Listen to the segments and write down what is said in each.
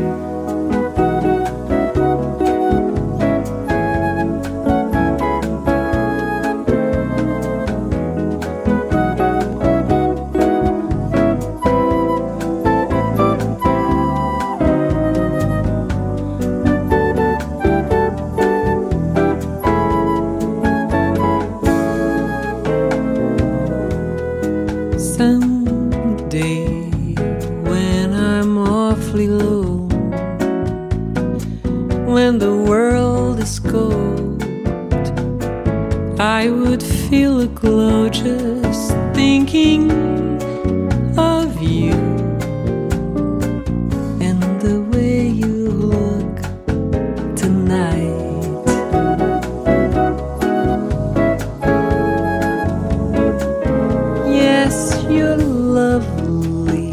Someday, when I'm awfully low, when the world is cold, I would feel a glow just thinking of you and the way you look tonight. Yes, you're lovely,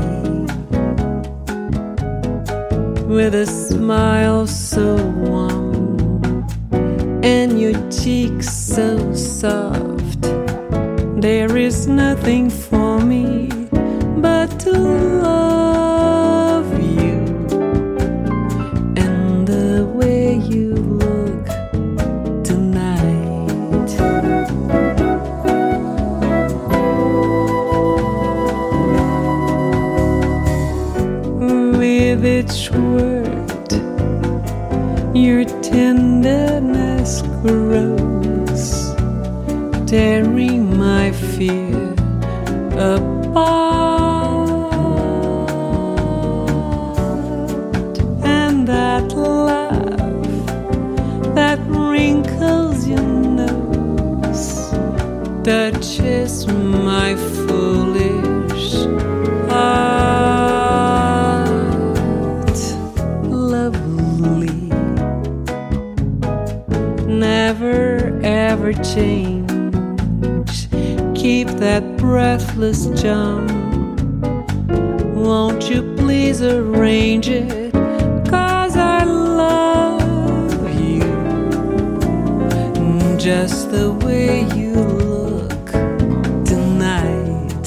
with a smile so warm and your cheeks so soft. There is nothing for me but to love you and the way you look tonight. With each word, your tenderness grows, tearing my fear apart. And that laugh that wrinkles your nose touches my foolish heart. Lovely, never ever change. Keep that breathless charm. Won't you please arrange it? 'Cause I love you just the way you look tonight.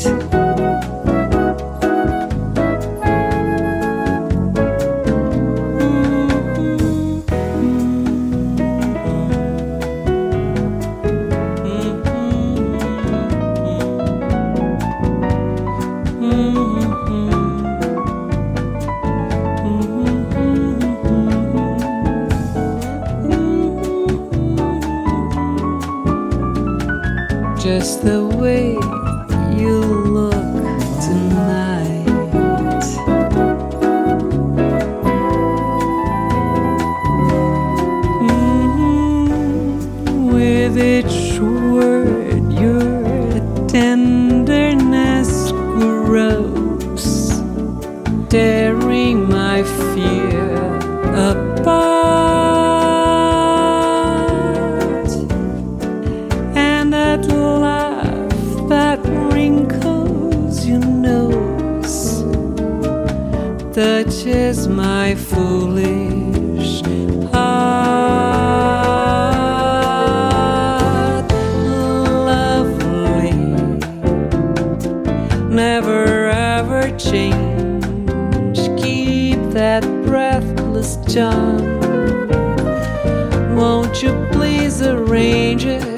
Just the way you look tonight. With each word, your tenderness grows, tearing my fear apart. And that laugh that wrinkles your nose touches my foolish heart. Lovely, never ever change. Keep that breathless charm. Won't you please arrange it?